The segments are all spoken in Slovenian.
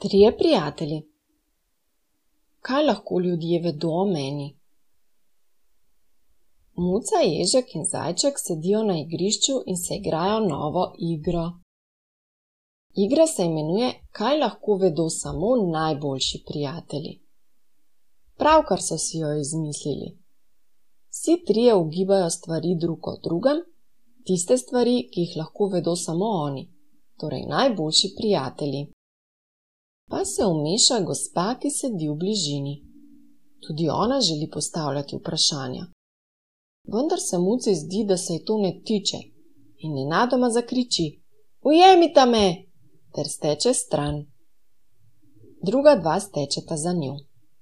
Trije prijatelji. Kaj lahko ljudje vedo o meni? Muca, ježek in zajček sedijo na igrišču in se igrajo novo igro. Igra se imenuje Kaj lahko vedo samo najboljši prijatelji. Pravkar so si jo izmislili. Vsi trije ugibajo stvari drug o drugem, tiste stvari, ki jih lahko vedo samo oni, torej najboljši prijatelji. Pa se vmeša gospa, ki sedi v bližini. Tudi ona želi postavljati vprašanja. Vendar se muci zdi, da se ji to ne tiče in nenadoma zakriči: "Ujemita me!" ter steče stran. Druga dva stečeta za njo.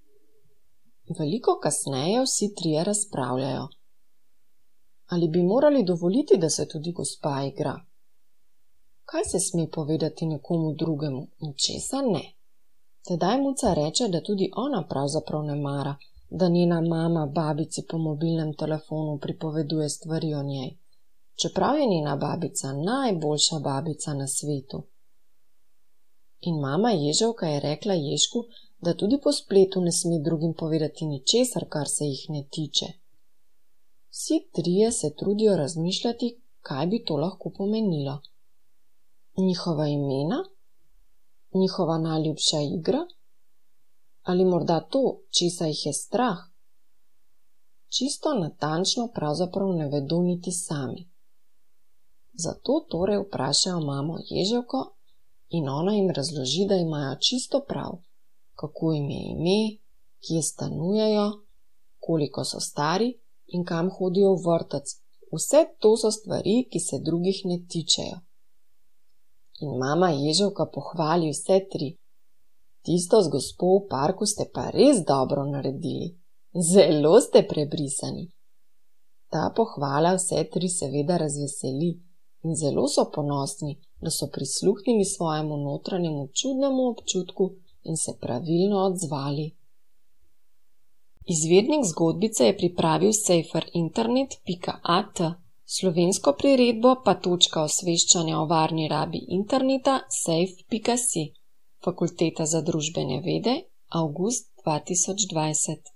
Veliko kasneje vsi trije razpravljajo. Ali bi morali dovoliti, da se tudi gospa igra? Kaj se sme povedati nekomu drugemu in česa ne? Tedaj muca reče, da tudi ona pravzaprav ne mara, da njena mama babici po mobilnem telefonu pripoveduje stvari o njej, čeprav je njena babica najboljša babica na svetu. In mama ježevka je rekla ježku, da tudi po spletu ne sme drugim povedati ničesar, kar se jih ne tiče. Vsi trije se trudijo razmišljati, kaj bi to lahko pomenilo. Njihova imena? Njihova najljubša igra? Ali morda to, česa jih je strah? Čisto natančno pravzaprav ne vedo niti sami. Zato torej vprašajo mamo ježevko in ona jim razloži, da imajo čisto prav, kako jim je ime, kje stanujejo, koliko so stari in kam hodijo v vrtec. Vse to so stvari, ki se drugih ne tičejo. In mama ježevka pohvali vse tri. Tisto z gospo v parku ste pa res dobro naredili. Zelo ste prebrisani. Ta pohvala vse tri seveda razveseli in zelo so ponosni, da so prisluhnili svojemu notranjemu čudnemu občutku in se pravilno odzvali. Izvirnik zgodbice je pripravil sejferinternet.at, slovensko priredbo pa točka osveščanja o varni rabi interneta sejf.si, Fakulteta za družbene vede, avgust 2020.